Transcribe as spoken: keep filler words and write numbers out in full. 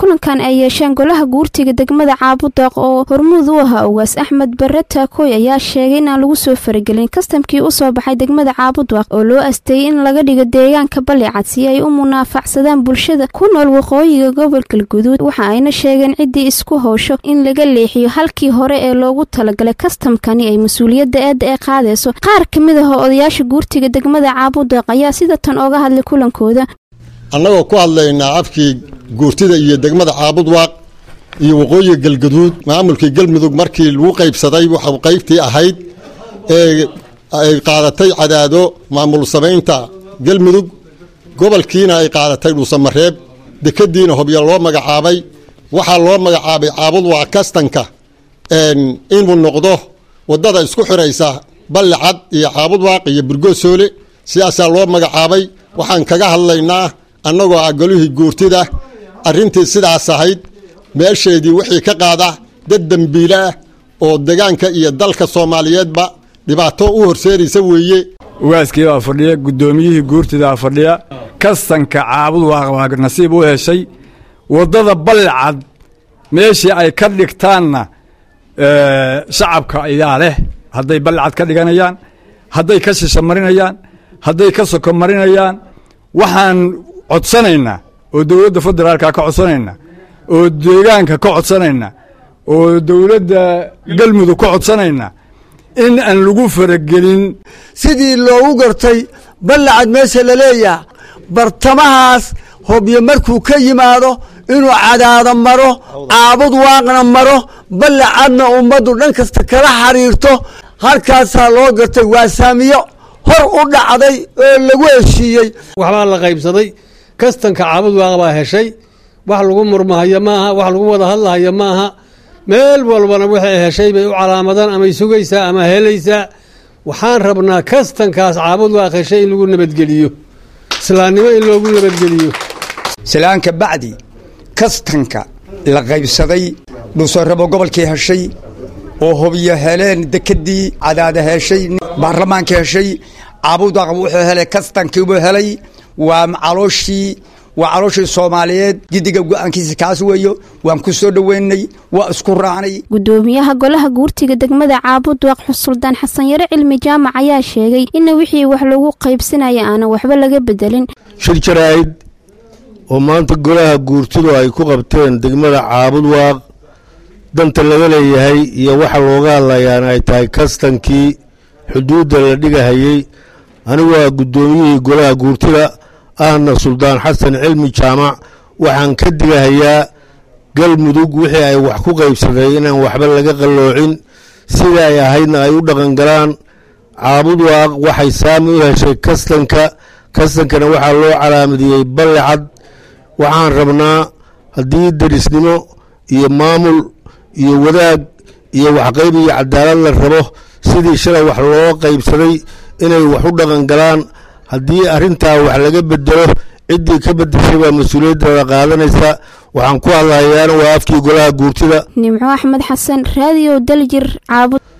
kulankan ay yeesheen golaha guurtiga degmada Caabudwaaq oo hormuud u ahaa ugaas Axmed Barre Taakoy ayaa sheegay in aan lagu soo faragelin kastamkii u soo baxay degmada Caabudwaaq oo loo asteeyay in laga dhigo deegaanka Balicad si ay u munaafacsadaan bulshada ku nool waqooyiga gobolka Galguduud. waxa ayna sheegeen cidii isku howsho in laga leexiyo halkii hore ee loogu talagalay kastamkani ay mas'uuliyadda eed ee qaadayso. qaar kamid ah odayaasha guurtiga degmada Caabudwaaq ayaa sida tan oga hadlay kulankooda. annagoo ku hadlaynaa afkii guurtida iyo degmada Caabudwaaq iyo waqooyiga Galguduud maamulkii Galmudug markii lagu qaybsaday waxa uu qaybtii ahayd ee ay qaadatay Cadaado maamul sameynta Galmudug gobolkiina ay qaadatay Dhuusamareeb dekadiina Hobyo loo magacaabay waxa loo magacaabay Caabudwaaq kastanka een inuu noqdo wadada isku xiraysa Balicad iyo Caabudwaaq iyo Burgosoole siyaasa loo magacaabay. waxaan kaga hadlaynaa annagoo agolihii guurtida arrintii sidaas ahayd meesheedii wixii ka qaada dad dambiila oo deegaanka iyo dalka Soomaaliyeedba dhibaato u horseeraysa weeye. ugaaskii waa fadhiya gudoomiyihii guurtida fadhiya kastanka Caabudwaaq waa nasiib u heshay wadada Balicad meeshii ay ka dhigtaanna ee shacabka ayaa leh haday Balicad ka dhiganayaan haday ka shismarinayaan haday ka soko marinayaan waxaan codsanaynaa oo dawladda federaalka ka codsanaynaa oo deegaanka ka codsanaynaa oo dawladda Galmudug ka codsanaynaa in aan lagu faragelin sidii loogu gartay Balicad meesha la leeyahay bartamahaas Hobyo markuu ka yimaado inuu Cadaado maro Caabudwaaqna maro Balicadna ummadu dhan kasta kala xariirto halkaas loo gartay waa saamiyo hor u dhacday oo lagu heshiiyay. waxba la qaybsaday kastanka Caabudwaaq baa heshay wax lagu murmahayo maaha wax lagu wada hadlahayo maaha meel walbana waxay heshay bay u calaamadan ama sugaysaa ama helaysaa. waxaan rabnaa kastankaas Caabudwaaq heshay in lagu nabadgeliyo islaamnimo in loogu nabadgeliyo. salaanka bacdi kastanka la qaybsaday Dhuusamareeb gobolkii heshay oo Hobyo heleen dekadii Cadaado heshay baarlamaanka heshay Caabudwaaq wuxuu helay kastankii uu helay waa macalooshii waa calooshii Soomaaliyeed gidiga go'aankiisa kaas weeyo waan ku soo dhaweynay waa isku raacnay. gudoomiyaha golaha guurtiga degmada Caabudwaaq Suldaan Xasan Yare Cilmi Jaamac ayaa sheegay in wixii wax lagu qaybsanaya aan waxba laga bedelin. shir jaraa'id oo maanta golaha guurtidu ay ku qabteen degmada Caabudwaaq danta laga leeyahay iyo waxa looga hadlayaan ay tahay kastankii xuduudda la dhigahayay. anigu waa gudoomiyihii golaha guurtida ahna Suldaan Xasan Cilmi Jaamac waxaan ka digahayaa Galmudug wixii ay wax ku qaybsadeen inaan waxba laga qaloocin sida ay ahaydna ay u dhaqan galaan. Caabudwaaq waxay saami u heshay kastanka kastankana waxa loo calaamadiyay Balicad. waxaan rabnaa haddii darisnimo iyo maamul iyo wadaag iyo wax qayb iyo cadaalad la rabo sidii shalay wax loo qaybsaday inay wax u dhaqan galaan. haddii arintaa wax laga bedelo cidii ka bedeshay waa mas'uuliyadda qaadanaysa. waxaan ku hadlayaa waa afkii golaha guurtida. Nimco Axmed Xasan, Radio Daljir, Caabud.